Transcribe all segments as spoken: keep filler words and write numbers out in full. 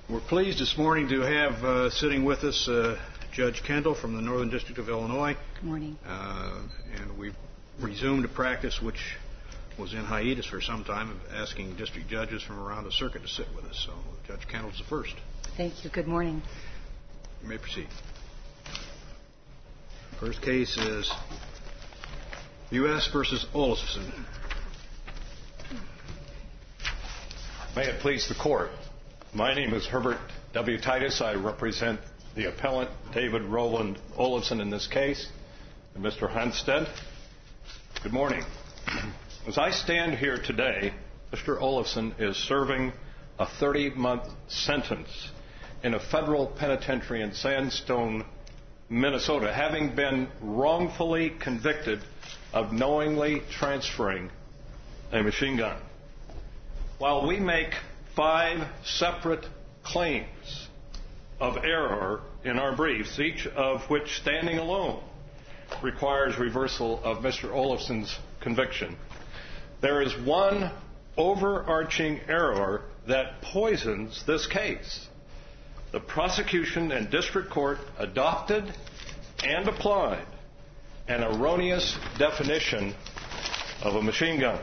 We're pleased this morning to have uh, sitting with us uh, Judge Kendall from the Northern District of Illinois. Good morning. Uh, and we've resumed a practice which was in hiatus for some time of asking district judges from around the circuit to sit with us. So Judge Kendall's the first. Thank you. Good morning. You may proceed. First case is U S versus Olofsson. May it please the Court. My name is Herbert W. Titus. I represent the appellant, David Roland Olofsson, in this case, and Mister Hanstead. Good morning. As I stand here today, Mister Olofsson is serving a thirty-month sentence in a federal penitentiary in Sandstone, Minnesota, having been wrongfully convicted of knowingly transferring a machine gun. While we make five separate claims of error in our briefs, each of which standing alone requires reversal of Mister Olofsson's conviction, there is one overarching error that poisons this case. The prosecution and district court adopted and applied an erroneous definition of a machine gun.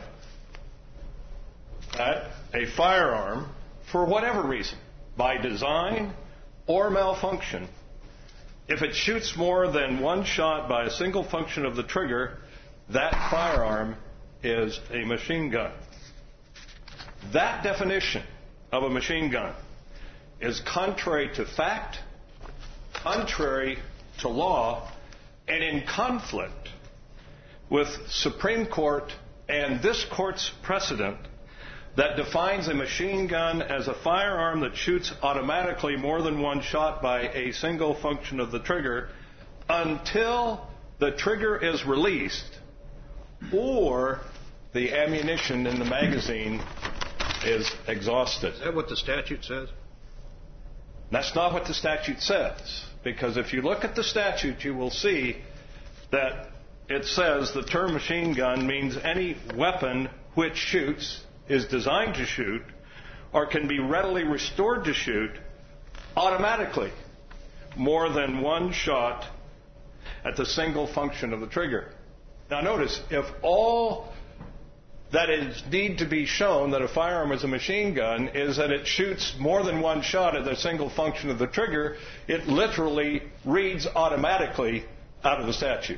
That a firearm, for whatever reason, by design or malfunction, if it shoots more than one shot by a single function of the trigger, that firearm is a machine gun. That definition of a machine gun is contrary to fact, contrary to law, and in conflict with Supreme Court and this Court's precedent that defines a machine gun as a firearm that shoots automatically more than one shot by a single function of the trigger until the trigger is released or the ammunition in the magazine is exhausted. Is that what the statute says? That's not what the statute says, because if you look at the statute, you will see that it says the term machine gun means any weapon which shoots, is designed to shoot, or can be readily restored to shoot automatically more than one shot at the single function of the trigger. Now notice, if all that is need to be shown that a firearm is a machine gun is that it shoots more than one shot at the single function of the trigger, it literally reads automatically out of the statute.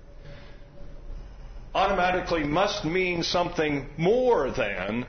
Automatically must mean something more than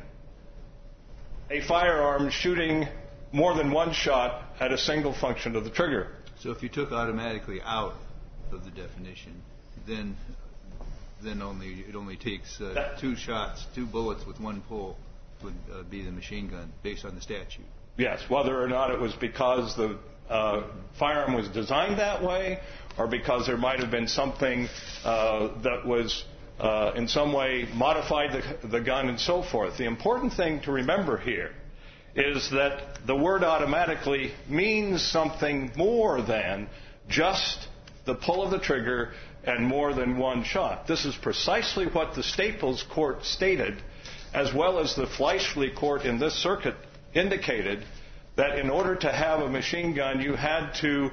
a firearm shooting more than one shot at a single function of the trigger. So if you took automatically out of the definition, then then only it only takes uh, that, two shots, two bullets with one pull would uh, be the machine gun based on the statute. Yes, whether or not it was because the uh, firearm was designed that way or because there might have been something uh, that was Uh, in some way modified the, the gun and so forth. The important thing to remember here is that the word automatically means something more than just the pull of the trigger and more than one shot. This is precisely what the Staples Court stated, as well as the Fleischle Court in this circuit indicated, that in order to have a machine gun, you had to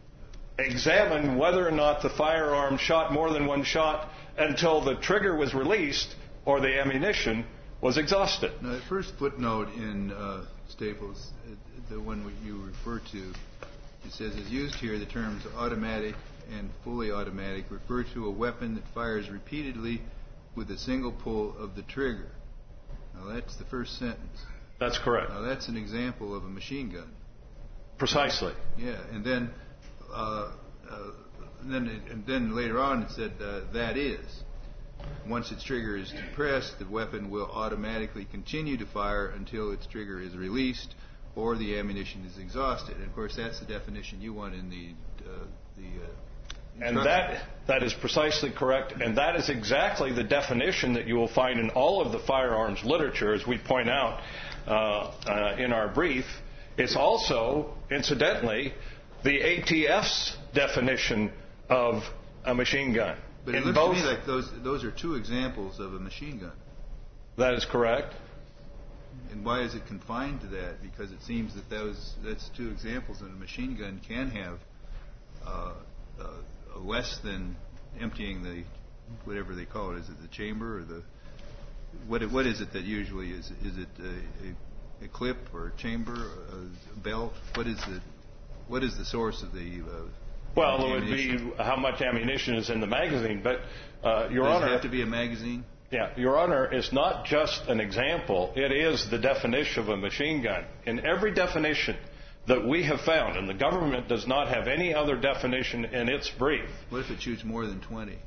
examine whether or not the firearm shot more than one shot until the trigger was released or the ammunition was exhausted. Now, the first footnote in uh, Staples, uh, the one you refer to, it says, as used here, the terms automatic and fully automatic refer to a weapon that fires repeatedly with a single pull of the trigger. Now, that's the first sentence. That's correct. Now, that's an example of a machine gun. Precisely. Yeah, and then... Uh, uh, And then, and then later on it said uh, that is, once its trigger is depressed, the weapon will automatically continue to fire until its trigger is released or the ammunition is exhausted. And of course, that's the definition you want in the uh, the. Uh, and that that is precisely correct, and that is exactly the definition that you will find in all of the firearms literature, as we point out uh, uh, in our brief. It's also, incidentally, the A T F's definition of a machine gun. But it in looks both, to me like those those are two examples of a machine gun. That is correct. And why is it confined to that? Because it seems that those that's two examples that a machine gun can have uh, uh, less than emptying the whatever they call it. Is it the chamber or the what? What is it that usually is? Is it a, a, a clip or a chamber, a belt? What is the what is the source of the? Uh, well, it would be how much ammunition is in the magazine. But uh, Your Does Honor, it have to be a magazine? Yeah, Your Honor, it's not just an example. It is the definition of a machine gun. In every definition that we have found, and the government does not have any other definition in its brief. What if it shoots more than twenty?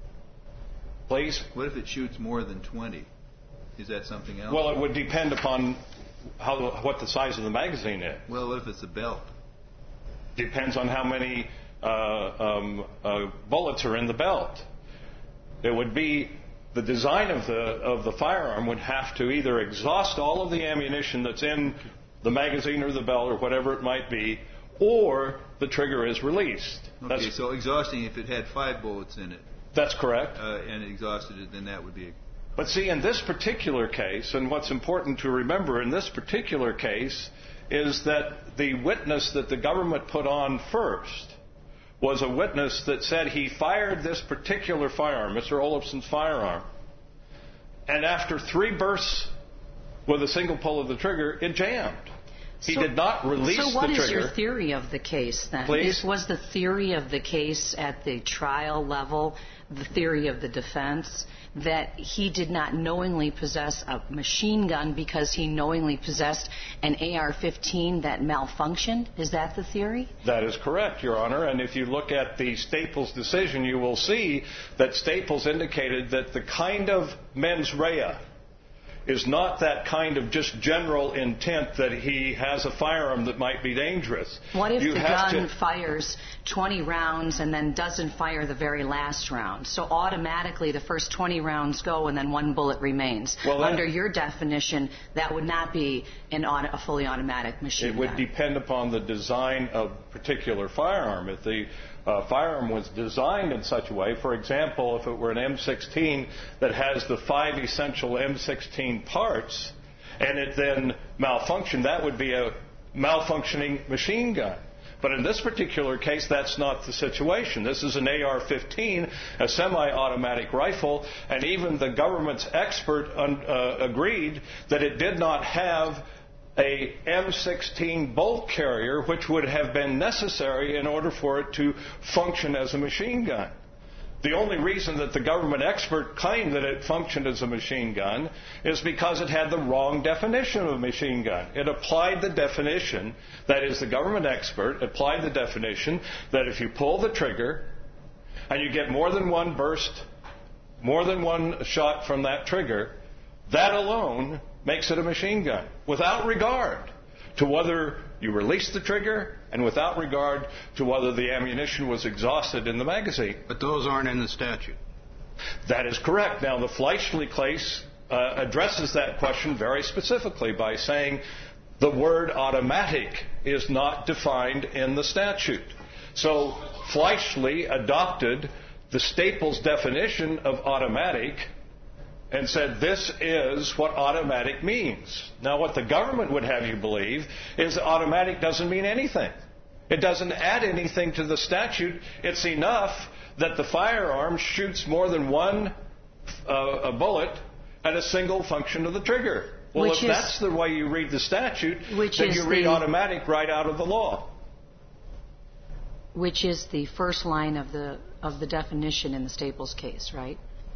Please? What if it shoots more than twenty? Is that something else? Well, it would depend upon how, what the size of the magazine is. Well, what if it's a belt? Depends on how many uh, um, uh, bullets are in the belt. It would be the design of the of the firearm would have to either exhaust all of the ammunition that's in the magazine or the belt or whatever it might be, or the trigger is released. Okay, that's, so exhausting, if it had five bullets in it. That's correct. Uh, and it exhausted it, then that would be a... But see, in this particular case, and what's important to remember in this particular case, is that the witness that the government put on first was a witness that said he fired this particular firearm, Mister Olofson's firearm, and after three bursts with a single pull of the trigger, it jammed. He so, did not release the trigger. So what is your theory of the case then? Please? Is, was the theory of the case at the trial level, the theory of the defense, that he did not knowingly possess a machine gun because he knowingly possessed an A R fifteen that malfunctioned? Is that the theory? That is correct, Your Honor. And if you look at the Staples decision, you will see that Staples indicated that the kind of mens rea is not that kind of just general intent that he has a firearm that might be dangerous. What if you the have gun to... fires twenty rounds and then doesn't fire the very last round? So automatically the first twenty rounds go and then one bullet remains. Well, that... Under your definition, that would not be an auto, a fully automatic machine gun. It would gun. depend upon the design of a particular firearm. If the uh, firearm was designed in such a way, for example, if it were an M sixteen that has the five essential M sixteen parts, and it then malfunctioned, that would be a malfunctioning machine gun. But in this particular case, that's not the situation. This is an A R fifteen, a semi-automatic rifle, and even the government's expert un- uh, agreed that it did not have a M sixteen bolt carrier, which would have been necessary in order for it to function as a machine gun. The only reason that the government expert claimed that it functioned as a machine gun is because it had the wrong definition of a machine gun. It applied the definition, that is, the government expert applied the definition that if you pull the trigger and you get more than one burst, more than one shot from that trigger, that alone makes it a machine gun, without regard to whether you release the trigger and without regard to whether the ammunition was exhausted in the magazine. But those aren't in the statute. That is correct. Now, the Fleischle case uh, addresses that question very specifically by saying the word automatic is not defined in the statute. So Fleischle adopted the Staples definition of automatic and said this is what automatic means. Now, what the government would have you believe is automatic doesn't mean anything. It doesn't add anything to the statute. It's enough that the firearm shoots more than one uh, a bullet at a single function of the trigger. Well, which if is, that's the way you read the statute, then you read the, automatic right out of the law. Which is the first line of the of the definition in the Staples case, right?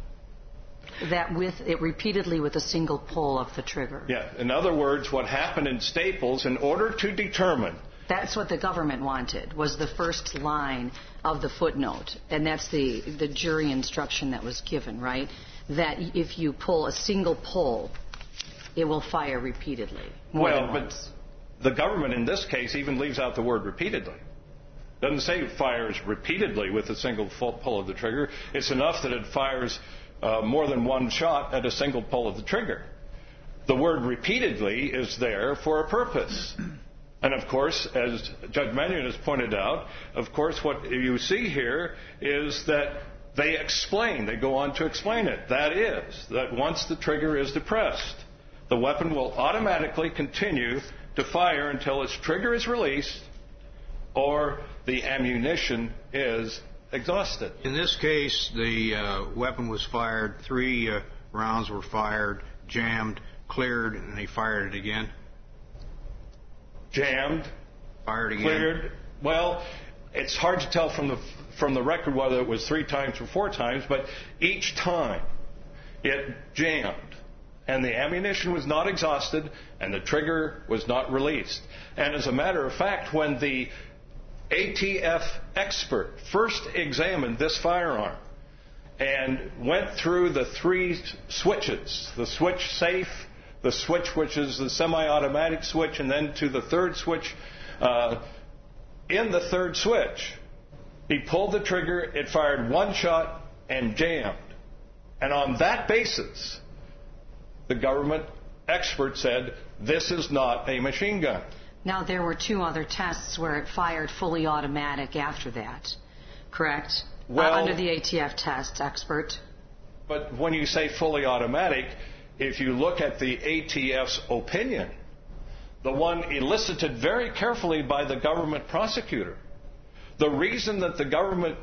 That with it repeatedly with a single pull of the trigger. Yeah. In other words, what happened in Staples, in order to determine... That's what the government wanted, was the first line of the footnote. And that's the, the jury instruction that was given, right? That if you pull a single pull, it will fire repeatedly. More well, than but once. The government in this case even leaves out the word repeatedly. Doesn't say it fires repeatedly with a single pull of the trigger. It's enough that it fires uh, more than one shot at a single pull of the trigger. The word repeatedly is there for a purpose. And of course, as Judge Mannion has pointed out, of course what you see here is that they explain, they go on to explain it. That is, that once the trigger is depressed, the the weapon will automatically continue to fire until its trigger is released or the ammunition is exhausted. In this case, the uh, weapon was fired, three uh, rounds were fired, jammed, cleared, and he fired it again. Jammed, fired again. Cleared. Well, it's hard to tell from the from the record whether it was three times or four times, but each time it jammed, and the ammunition was not exhausted, and the trigger was not released. And as a matter of fact, when the A T F expert first examined this firearm and went through the three switches, the switch safe, the switch which is the semi-automatic switch, and then to the third switch, uh, in the third switch, he pulled the trigger, it fired one shot, and jammed. And on that basis, the government expert said, this is not a machine gun. Now, there were two other tests where it fired fully automatic after that, correct? Well, uh, under the A T F test, expert. But when you say fully automatic, if you look at the A T F's opinion, the one elicited very carefully by the government prosecutor, the reason that the government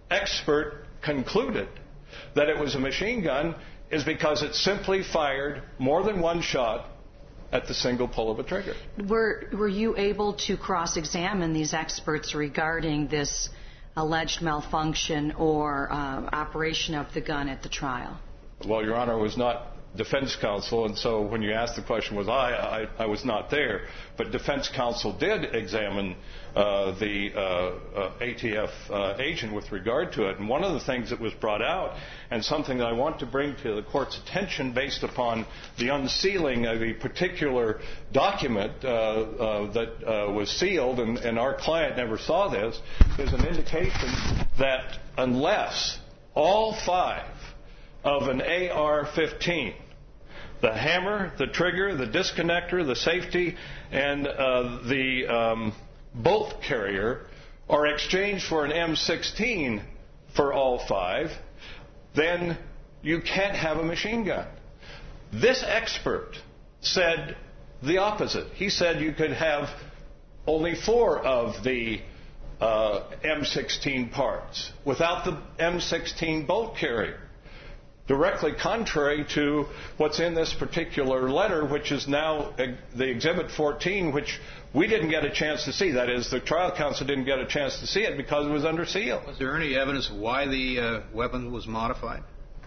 expert concluded that it was a machine gun is because it simply fired more than one shot at the single pull of a trigger. Were, were you able to cross-examine these experts regarding this alleged malfunction or uh, operation of the gun at the trial? Well, Your Honor, it was not defense counsel, and so when you asked the question, was I, I, I was not there. But defense counsel did examine uh, the uh, uh, A T F uh, agent with regard to it. And one of the things that was brought out, and something that I want to bring to the court's attention based upon the unsealing of a particular document uh, uh, that uh, was sealed, and, and our client never saw this, is an indication that unless all five of an A R fifteen, the hammer, the trigger, the disconnector, the safety, and uh, the um, bolt carrier are exchanged for an M sixteen for all five, then you can't have a machine gun. This expert said the opposite. He said you could have only four of the uh, M sixteen parts without the M sixteen bolt carrier. Directly contrary to what's in this particular letter, which is now the Exhibit fourteen, which we didn't get a chance to see. That is, the trial counsel didn't get a chance to see it because it was under seal. Was there any evidence of why the uh, weapon was modified?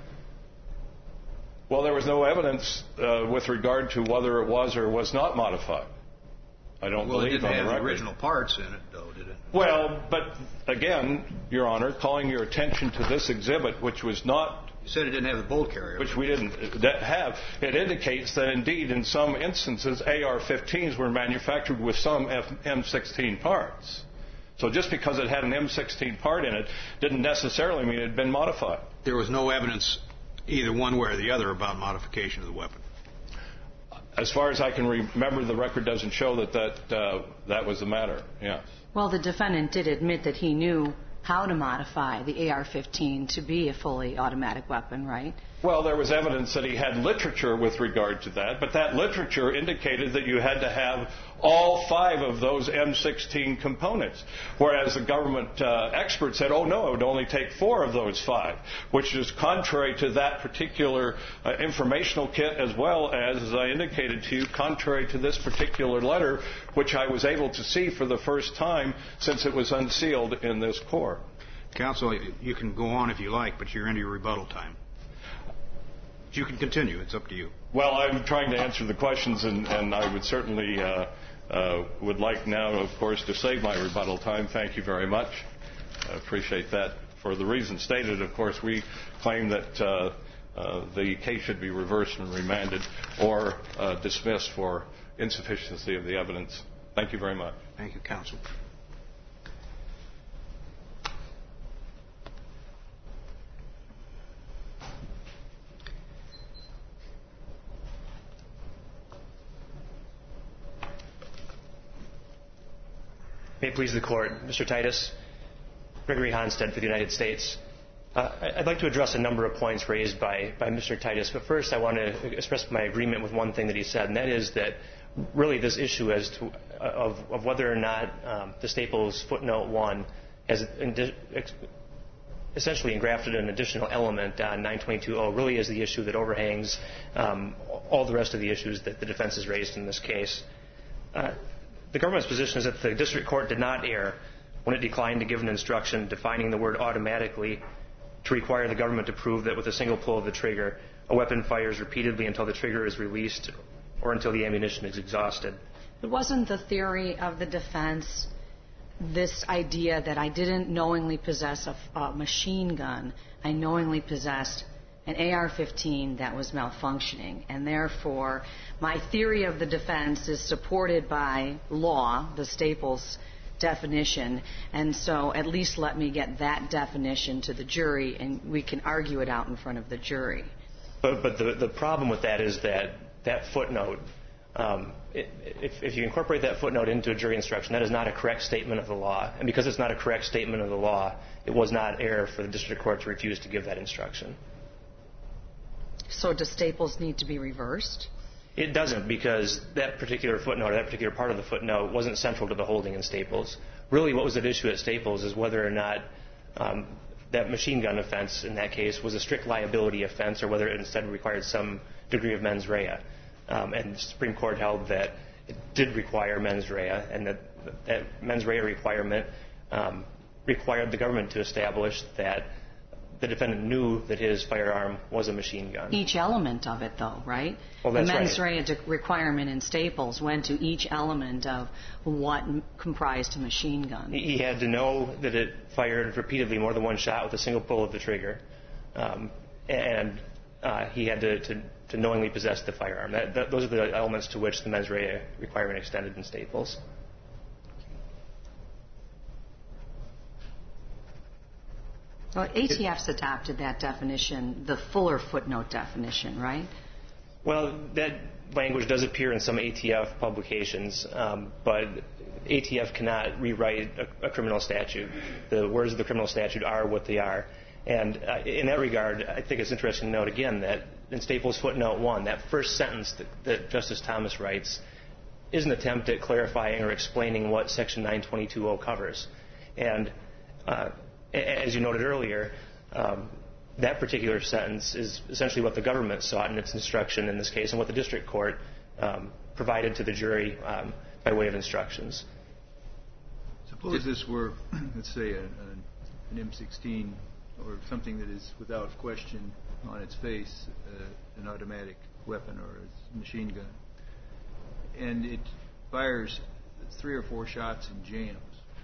Well, there was no evidence uh, with regard to whether it was or was not modified. I don't well, believe it didn't on have the the record. original parts in it, though, did it? Well, but again, Your Honor, calling your attention to this exhibit, which was not... You said it didn't have the bolt carrier. Which we didn't have. It indicates that indeed in some instances A R fifteens were manufactured with some M sixteen parts. So just because it had an M sixteen part in it didn't necessarily mean it had been modified. There was no evidence either one way or the other about modification of the weapon. As far as I can remember, the record doesn't show that that, uh, that was the matter, yes. Well, the defendant did admit that he knew how to modify the A R fifteen to be a fully automatic weapon, right? Well, there was evidence that he had literature with regard to that, but that literature indicated that you had to have all five of those M sixteen components, whereas the government uh, expert said, oh, no, it would only take four of those five, which is contrary to that particular uh, informational kit, as well as, as I indicated to you, contrary to this particular letter, which I was able to see for the first time since it was unsealed in this court. Counsel, you can go on if you like, but you're into your rebuttal time. You can continue. It's up to you. Well, I'm trying to answer the questions, and, and I would certainly uh, uh, would like now, of course, to save my rebuttal time. Thank you very much. I appreciate that. For the reasons stated, of course, we claim that uh, uh, the case should be reversed and remanded or uh, dismissed for insufficiency of the evidence. Thank you very much. Thank you, counsel. May it please the Court. Mister Titus, Gregory Honstead for the United States. Uh, I'd like to address a number of points raised by, by Mister Titus, but first I want to express my agreement with one thing that he said, and that is that really this issue as to, of, of whether or not um, the Staples footnote one has indi- ex- essentially engrafted an additional element on nine twenty-two oh really is the issue that overhangs um, all the rest of the issues that the defense has raised in this case. Uh, the government's position is that the district court did not err when it declined to give an instruction defining the word automatically to require the government to prove that with a single pull of the trigger, a weapon fires repeatedly until the trigger is released or until the ammunition is exhausted. It wasn't the theory of the defense, this idea that I didn't knowingly possess a, a machine gun. I knowingly possessed an A R fifteen that was malfunctioning. And therefore, my theory of the defense is supported by law, the Staples definition, and so at least let me get that definition to the jury and we can argue it out in front of the jury. But, but the, the problem with that is that that footnote, um, it, if, if you incorporate that footnote into a jury instruction, that is not a correct statement of the law. And because it's not a correct statement of the law, it was not error for the district court to refuse to give that instruction. So does Staples need to be reversed? It doesn't, because that particular footnote, or that particular part of the footnote, wasn't central to the holding in Staples. Really, what was at issue at Staples is whether or not um, that machine gun offense, in that case, was a strict liability offense, or whether it instead required some degree of mens rea. Um, and the Supreme Court held that it did require mens rea, and that that mens rea requirement um, required the government to establish that the defendant knew that his firearm was a machine gun. Each element of it, though, right? Well, that's the mens right. rea de- requirement in Staples went to each element of what m- comprised a machine gun. He had to know that it fired repeatedly more than one shot with a single pull of the trigger, um, and uh, he had to, to, to knowingly possess the firearm. That, that, those are the elements to which the mens rea requirement extended in Staples. Well, A T F's adopted that definition, the fuller footnote definition, right? Well, that language does appear in some A T F publications, um, but A T F cannot rewrite a, a criminal statute. The words of the criminal statute are what they are. And uh, in that regard, I think it's interesting to note again that in Staples footnote one, that first sentence that, that Justice Thomas writes is an attempt at clarifying or explaining what Section nine twenty-two oh covers. And uh, as you noted earlier, um, that particular sentence is essentially what the government sought in its instruction in this case and what the district court um, provided to the jury um, by way of instructions. Suppose this were, let's say, a, a, an M sixteen or something that is without question on its face uh, an automatic weapon or a machine gun, and it fires three or four shots and jams.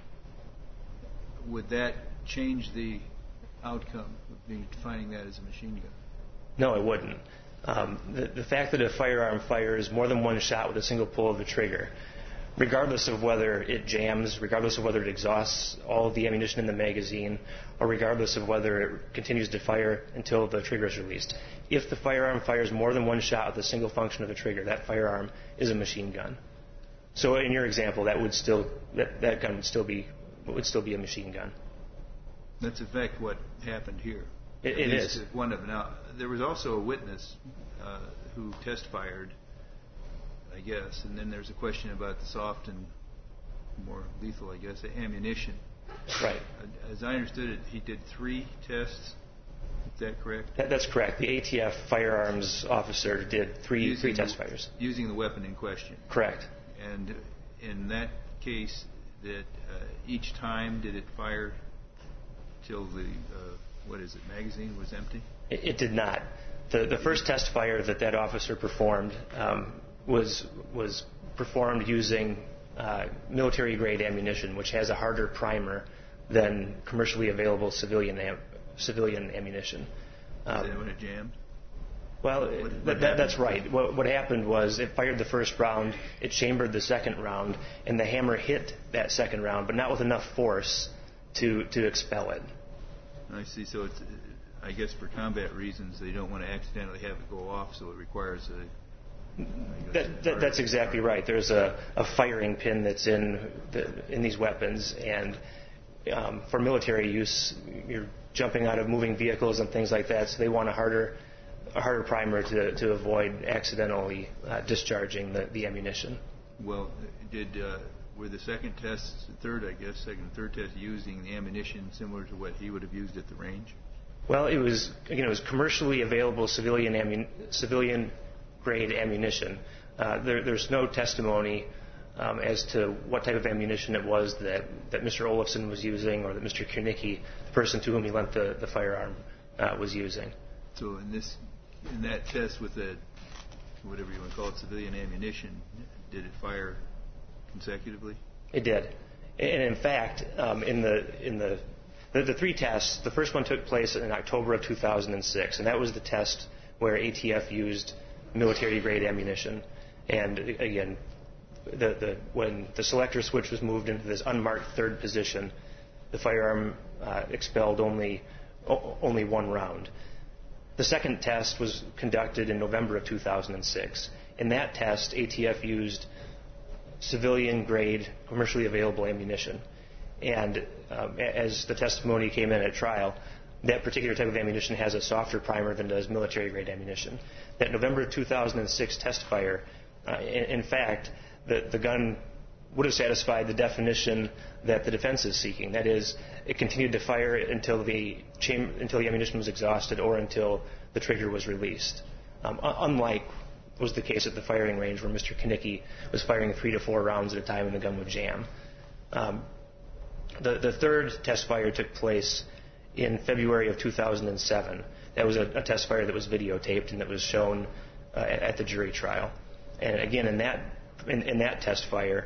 Would that change the outcome of being defining that as a machine gun? No, it wouldn't. Um, the, the fact that a firearm fires more than one shot with a single pull of the trigger, regardless of whether it jams, regardless of whether it exhausts all of the ammunition in the magazine, or regardless of whether it continues to fire until the trigger is released, if the firearm fires more than one shot with a single function of the trigger, that firearm is a machine gun. So in your example, that would still that, that gun would still be would still be a machine gun. That's in fact what happened here. It, it is. One of now, there was also a witness uh, who test-fired, I guess, and then there's a question about the soft and more lethal, I guess, ammunition. Right. As I understood it, he did three tests. Is that correct? That, that's correct. The A T F firearms officer did three using three test the, fires. Using the weapon in question. Correct. And in that case, that uh, each time did it fire till the uh, what is it magazine was empty? It, it did not. The the first test fire that that officer performed um, was was performed using uh, military grade ammunition, which has a harder primer than commercially available civilian am, civilian ammunition. Um, Is that when it jammed? Well, What- what that, that, that's happened? right. What, what happened was it fired the first round, it chambered the second round, and the hammer hit that second round, but not with enough force to, to expel it. I see. So it's, uh, I guess for combat reasons, they don't want to accidentally have it go off, so it requires a. I guess That, a that, that's exactly right. There's a, a firing pin that's in the, in these weapons, and um, for military use, you're jumping out of moving vehicles and things like that. So they want a harder, a harder primer to, to avoid accidentally uh, discharging the, the ammunition. Well, did uh, were the second test, third, I guess, second and third test using the ammunition similar to what he would have used at the range? Well, it was again it was commercially available civilian ammun- civilian grade ammunition. Uh, there, there's no testimony um, as to what type of ammunition it was that, that Mister Olofsson was using, or that Mister Kernicki, the person to whom he lent the, the firearm, uh, was using. So in this, in that test with the, whatever you want to call it, civilian ammunition, did it fire consecutively? It did, and in fact, um, in the in the, the the three tests, the first one took place in October of two thousand six, and that was the test where A T F used military-grade ammunition. And again, the, the, when the selector switch was moved into this unmarked third position, the firearm uh, expelled only o- only one round. The second test was conducted in November of two thousand six. In that test, A T F used civilian-grade, commercially available ammunition. And um, as the testimony came in at trial, that particular type of ammunition has a softer primer than does military-grade ammunition. That November two thousand six test fire, uh, in, in fact, the, the gun would have satisfied the definition that the defense is seeking. That is, it continued to fire until the, cham- until the ammunition was exhausted or until the trigger was released. Um, unlike was the case at the firing range where Mister Kernicki was firing three to four rounds at a time and the gun would jam. Um, the, the third test fire took place in February of two thousand seven. That was a, a test fire that was videotaped and that was shown uh, at, at the jury trial. And again, in that in, in that test fire,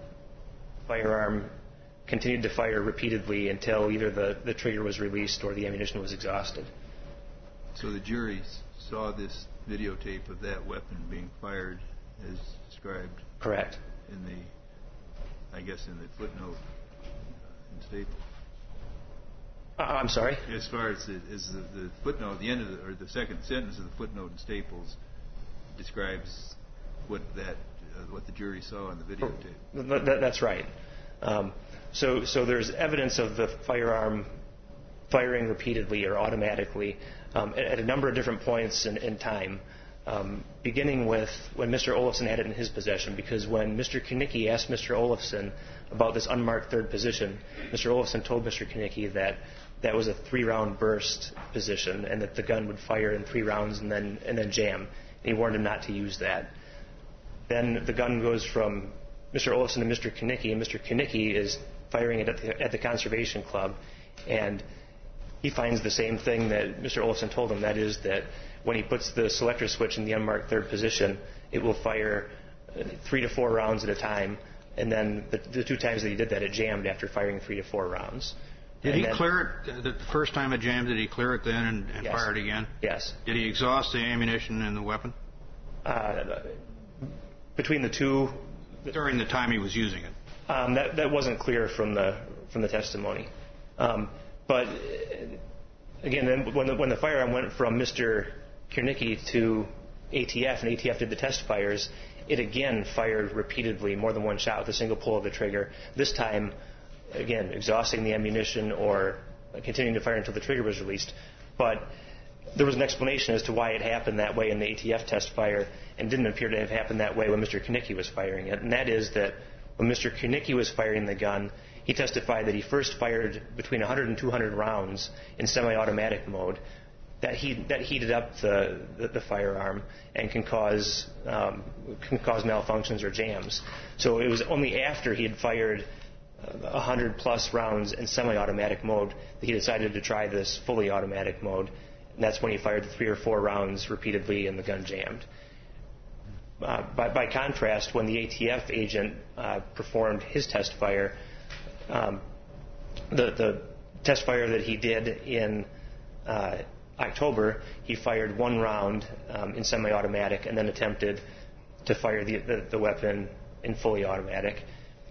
firearm continued to fire repeatedly until either the, the trigger was released or the ammunition was exhausted. So the jury saw this videotape of that weapon being fired as described? Correct. In the, I guess in the footnote in Staples. Uh, I'm sorry? As far as the, as the, the footnote, the end of the, or the second sentence of the footnote in Staples describes what that, uh, what the jury saw in the videotape. That, that, that's right. Um, so, so there's evidence of the firearm firing repeatedly or automatically um, at, at a number of different points in, in time, um, beginning with when Mister Olofsson had it in his possession. Because when Mister Kernicki asked Mister Olofsson about this unmarked third position, Mister Olofsson told Mister Kernicki that that was a three-round burst position and that the gun would fire in three rounds and then and then jam. And he warned him not to use that. Then the gun goes from Mister Olofsson to Mister Kernicki, and Mister Kernicki is firing it at the, at the Conservation Club, and he finds the same thing that Mister Olofsson told him, that is that when he puts the selector switch in the unmarked third position, it will fire three to four rounds at a time, and then the, the two times that he did that, it jammed after firing three to four rounds. Did and he then, clear it the first time it jammed? Did he clear it then and, and yes. fire it again? Yes. Did he exhaust the ammunition in the weapon? Uh, between the two... During the time he was using it? Um, that, that wasn't clear from the from the testimony. Um, but again, then when the, when the firearm went from Mister Kernicki to A T F, and A T F did the test fires, it again fired repeatedly, more than one shot with a single pull of the trigger. This time, again, exhausting the ammunition or continuing to fire until the trigger was released. But there was an explanation as to why it happened that way in the A T F test fire, and didn't appear to have happened that way when Mister Kernicki was firing it. And that is that when Mister Kernicki was firing the gun, he testified that he first fired between one hundred and two hundred rounds in semi-automatic mode. That, he, that heated up the, the, the firearm and can cause, um, can cause malfunctions or jams. So it was only after he had fired one hundred plus rounds in semi-automatic mode that he decided to try this fully automatic mode. And that's when he fired three or four rounds repeatedly and the gun jammed. Uh, by, by contrast, when the A T F agent uh, performed his test fire, um, the, the test fire that he did in uh, October, he fired one round um, in semi-automatic and then attempted to fire the, the, the weapon in fully automatic.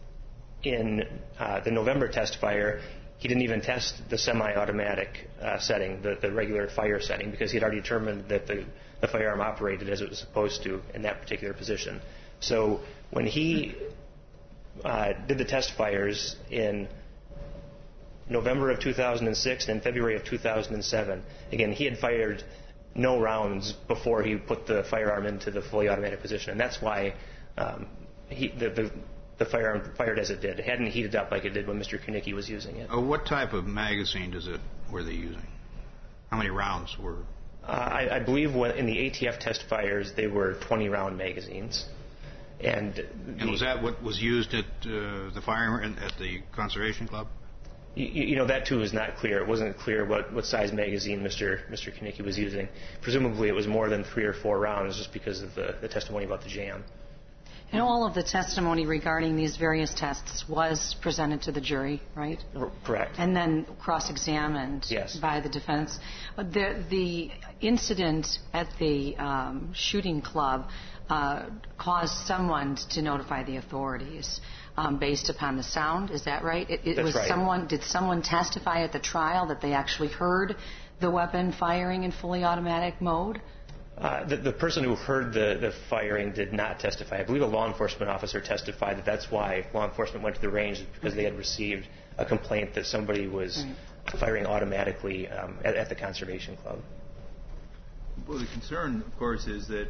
In uh, the November test fire, he didn't even test the semi-automatic uh, setting, the, the regular fire setting, because he had already determined that the, the firearm operated as it was supposed to in that particular position. So when he uh, did the test fires in November of two thousand six and February of two thousand seven. Again, he had fired no rounds before he put the firearm into the fully automatic position, and that's why um, he, the, the, the firearm fired as it did. It hadn't heated up like it did when Mister Knickie was using it. Uh, what type of magazine does it were they using? How many rounds were? Uh, I, I believe when, in the A T F test fires, they were twenty-round magazines. And, and the, was that what was used at uh, the firearm at the Conservation Club? You, you know, that too is not clear. It wasn't clear what, what size magazine Mister Mister Knickie was using. Presumably it was more than three or four rounds just because of the, the testimony about the jam. And all of the testimony regarding these various tests was presented to the jury, right? R- correct. And then cross-examined yes. by the defense. The, the incident at the um, shooting club uh, caused someone to notify the authorities um, based upon the sound. Is that right? It, it That's was right. someone. Did someone testify at the trial that they actually heard the weapon firing in fully automatic mode? Uh, the, the person who heard the, the firing did not testify. I believe a law enforcement officer testified that that's why law enforcement went to the range, because they had received a complaint that somebody was right. firing automatically um, at, at the Conservation Club. Well, the concern, of course, is that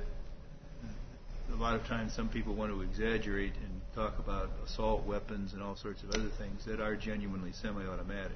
a lot of times some people want to exaggerate and talk about assault weapons and all sorts of other things that are genuinely semi-automatic.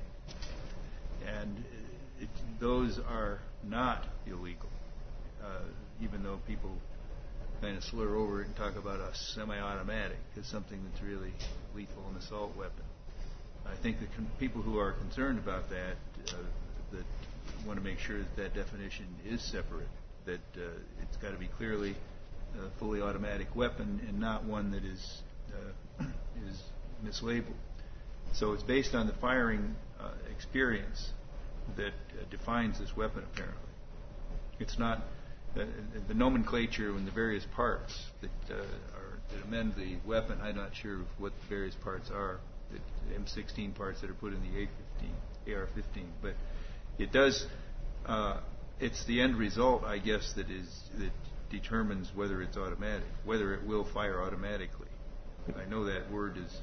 And it, those are not illegal. Uh, even though people kind of slur over it and talk about a semi-automatic as something that's really lethal, an assault weapon. I think the con- people who are concerned about that, uh, that want to make sure that that definition is separate, that uh, it's got to be clearly a fully automatic weapon and not one that is uh, is mislabeled. So it's based on the firing uh, experience that uh, defines this weapon, apparently. It's not The, the nomenclature and the various parts that, uh, are, that amend the weapon. I'm not sure what the various parts are, the M sixteen parts that are put in the A R fifteen, but it does. Uh, it's the end result, I guess, that is that determines whether it's automatic, whether it will fire automatically. I know that word is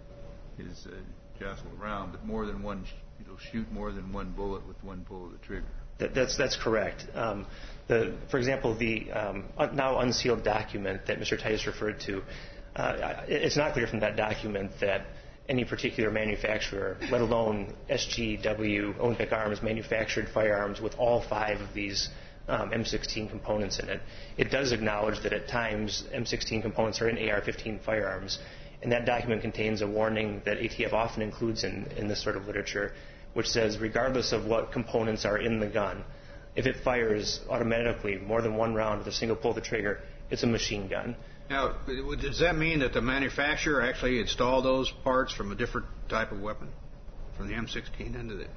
is uh, jostled around, but more than one, it'll shoot more than one bullet with one pull of the trigger. That, that's that's correct. Um, the, for example, the um, now unsealed document that Mister Titus referred to, uh, it's not clear from that document that any particular manufacturer, let alone S G W, Olympic Arms, manufactured firearms with all five of these um, M sixteen components in it. It does acknowledge that at times M sixteen components are in A R fifteen firearms, and that document contains a warning that A T F often includes in, in this sort of literature, which says regardless of what components are in the gun, if it fires automatically more than one round with a single pull of the trigger, it's a machine gun. Now, does that mean that the manufacturer actually installed those parts from a different type of weapon, from the M sixteen into the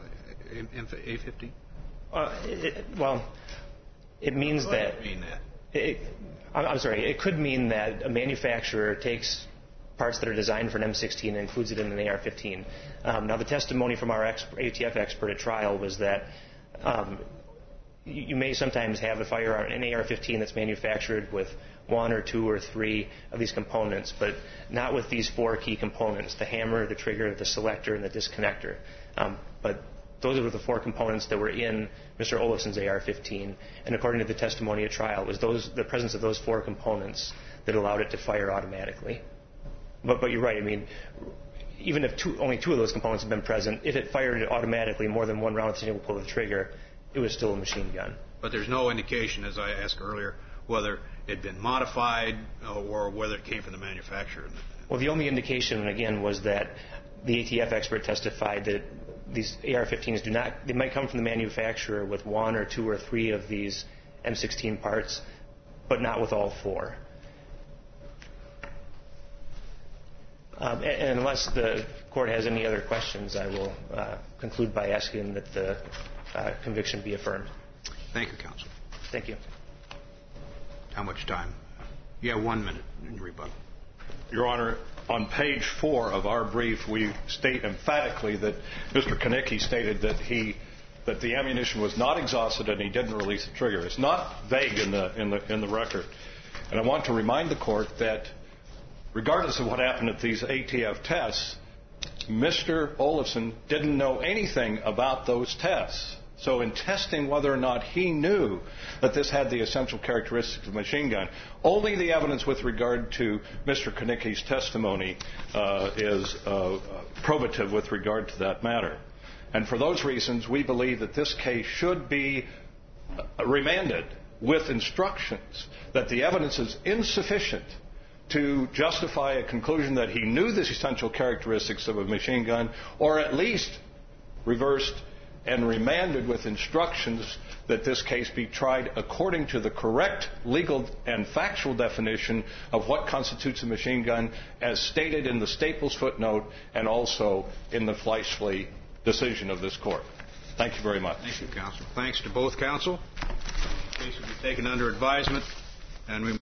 uh, A fifteen? Uh, it, well, it means What that. Does it mean that? It, I'm sorry. It could mean that a manufacturer takes parts that are designed for an M sixteen and includes it in an A R fifteen. Um, now, the testimony from our exp- A T F expert at trial was that um, you, you may sometimes have a firearm, an A R fifteen that's manufactured with one or two or three of these components, but not with these four key components: the hammer, the trigger, the selector, and the disconnector. Um, but those were the four components that were in Mister Olofson's A R fifteen, and according to the testimony at trial, it was those, the presence of those four components that allowed it to fire automatically. But, but you're right. I mean, even if two, only two of those components had been present, if it fired it automatically more than one round with a single pull of the trigger, it was still a machine gun. But there's no indication, as I asked earlier, whether it had been modified or whether it came from the manufacturer. Well, the only indication, again, was that the A T F expert testified that these A R fifteens do not, they might come from the manufacturer with one or two or three of these M sixteen parts, but not with all four. Um, and, and unless the court has any other questions, I will uh, conclude by asking that the uh, conviction be affirmed. Thank you, counsel. Thank you. How much time? You have one minute in rebuttal. Your Honor, on page four of our brief, we state emphatically that Mister Knickie stated that he that the ammunition was not exhausted and he didn't release the trigger. It's not vague in the in the in the record. And I want to remind the court that regardless of what happened at these A T F tests, Mister Olofsson didn't know anything about those tests. So in testing whether or not he knew that this had the essential characteristics of a machine gun, only the evidence with regard to Mister Konicki's testimony uh, is uh, probative with regard to that matter. And for those reasons, we believe that this case should be remanded with instructions that the evidence is insufficient to justify a conclusion that he knew the essential characteristics of a machine gun, or at least reversed and remanded with instructions that this case be tried according to the correct legal and factual definition of what constitutes a machine gun as stated in the Staples footnote and also in the Fleischle decision of this Court. Thank you very much. Thank you, counsel. Thanks to both counsel. The case will be taken under advisement, and we